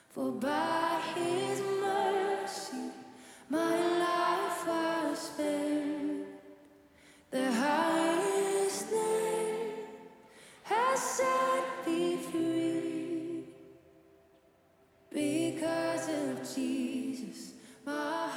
For by his mercy my life was spared. The highest name has set me free. Because of Jesus, my